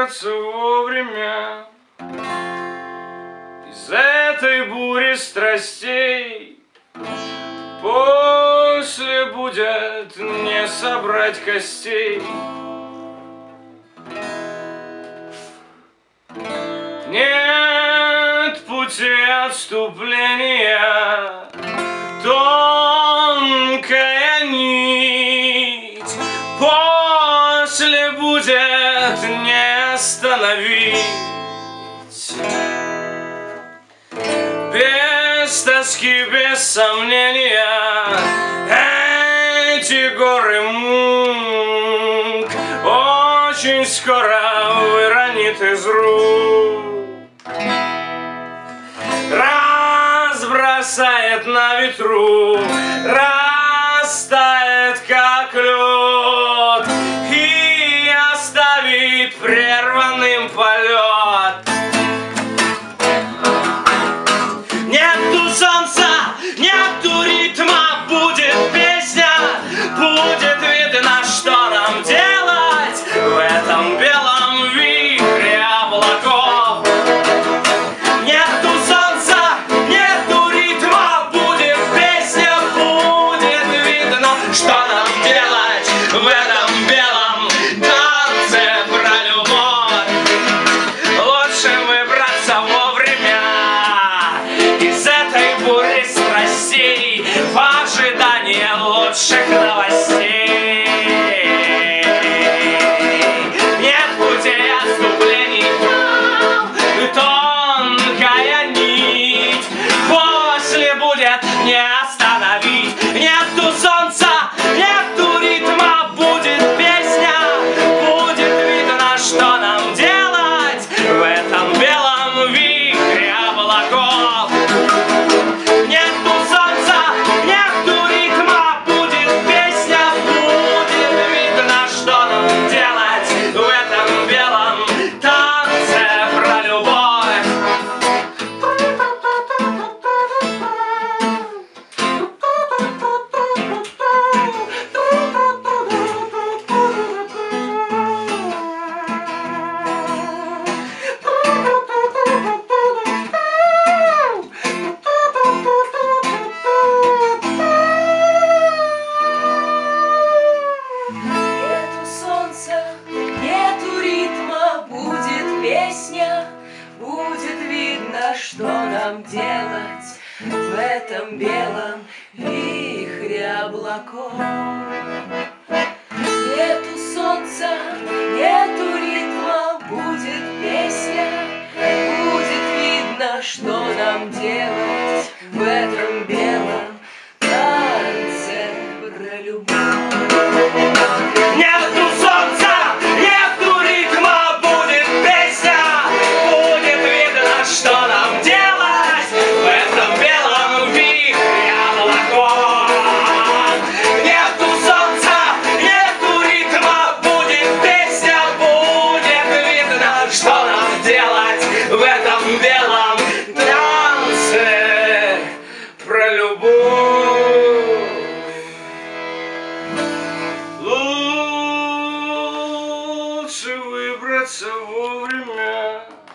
выбраться вовремя из этой бури страстей. После будет не собрать костей. Нет пути отступления, тонкая нить. После будет не остановить. Без тоски, без сомнения, эти горы мук очень скоро выронит из рук. Разбросает на ветру, растает как лед и оставит прерванным полет. Нету солнца, нету ритма, будет песня, будет видно, что нам делать в этом белом вихре облаков. Нету солнца, нету ритма, будет песня, будет видно, что нам делать в этом белом танце про любовь. Лучше выбраться вовремя из этой бури страстей в ожидании лучших новостей. Нет путей отступлений, тонкая нить. После будет не остановить. Нету солнца, нету ритма, будет песня, будет видно, что нам делать в этом белом вихре облаков. Нету солнца, нету ритма, будет песня, будет видно, что нам делать в этом белом танце про любовь. Нету солнца, нету ритма, будет песня, будет видно, что нам делать в этом белом вихре облаков. Нету солнца, нету ритма, будет песня, будет видно, что нам делать в этом белом танце про любовь. Нету солнца, нету ритма, будет песня, будет видно, что нам делать в этом белом вихре облаков. Нету солнца, нету ритма, будет песня, будет видно, что нам делать в этом белом танце про любовь. Лучше выбраться вовремя